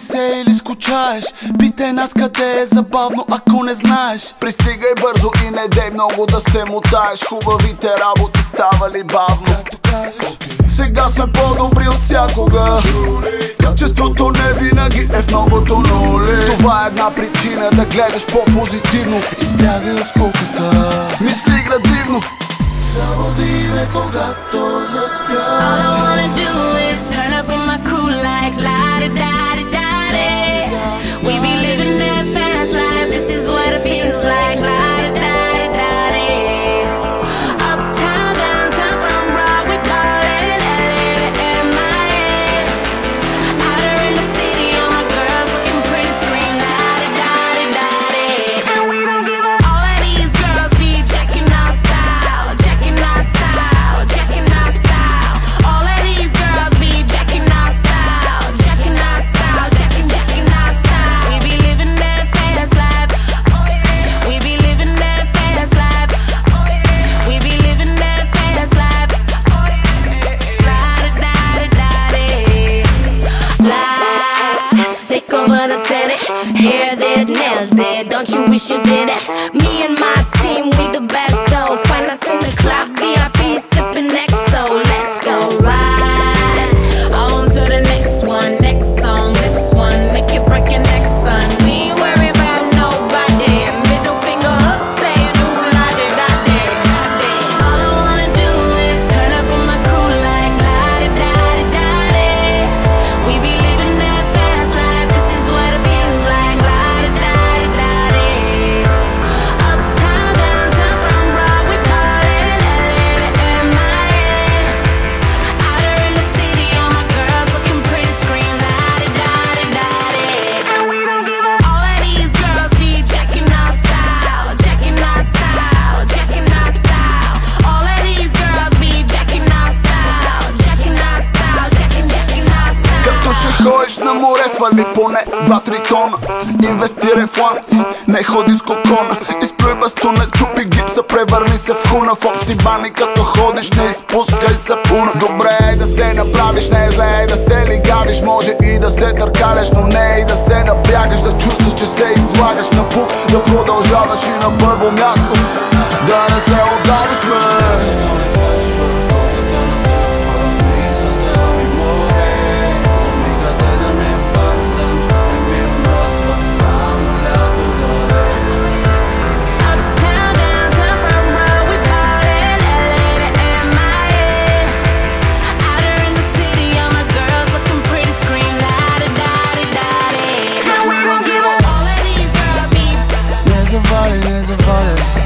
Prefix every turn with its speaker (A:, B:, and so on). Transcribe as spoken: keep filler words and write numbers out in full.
A: се или скучаеш, питай нас къде е забавно, ако не знаеш. Пристигай бързо и не дей много да се мутаеш. Хубавите работи ставали бавно, както кажеш. Сега сме по-добри от всякога. Качеството не винаги е в многото нули. Това е една причина да гледаш по-позитивно. Избягай от скуката, мисли градивно. Събуди ме когато заспя.
B: All I wanna do is turn up with my crew like la-di-da-di-da-di. We be living that fast life, this is what it feels like, la-di-da-di-da-di. Uptown, downtown, from Broad, we ballin', L A to M I A. Out there in the city, all my girls looking pretty, scream la-di-da-di-da-di. And we don't give up. All of these girls be checking our style, checking our style, checking our style. All of these girls be checking our style, checking our style, checking, checking our style. We be living that fast life. We be living that fast life. We be living that fast life. La-di-da-di-da-di. Fly, take over the city. Hair did, nails did. Don't you wish you did it? Me and my team, we the best though. Find us in the club, V I P, sipping X O. Let's go ride on to the next one, next song, this one. Make it break your neck, son. We ain't worry about nobody. Middle finger up, say do la-di-da-di. All I wanna do is turn up with my crew like la-di-da-di-da-di. We be living that fast life, this is what it feels like, la-di-da-di-da-di. Uptown, downtown, from Broad, we ballin', L A to M I A. Out there in the city, all my girls looking pretty, scream la-di-da-di-da-di. And we don't give up. All of these girls be checking our style, checking our style, checking our style. All of these girls be checking our style, checking our style, checking, checking our style.
A: Като ще ходиш на море, свали поне два-три тона. Инвестирай в ламци, не ходи с кокона. Изплюй бастуна, чупи гипса, превърни се в хуна. В общи бани като ходиш, не изпускай сапуна. Добре е да се направиш, не е зле е да се лигавиш. Може и да се търкаляш, но не и да се напрягаш. Да чувстваш, че се излагаш на пук, да продължаваш и на първо място да не се отдаваш, ме.
B: Uptown, downtown, from Broad, we ballin', L A to M I A. Out there in the city, all my girls looking pretty, scream la-di-da-di-da-di. And we don't give up. All of these girls be
A: Не заваляй, не заваляй.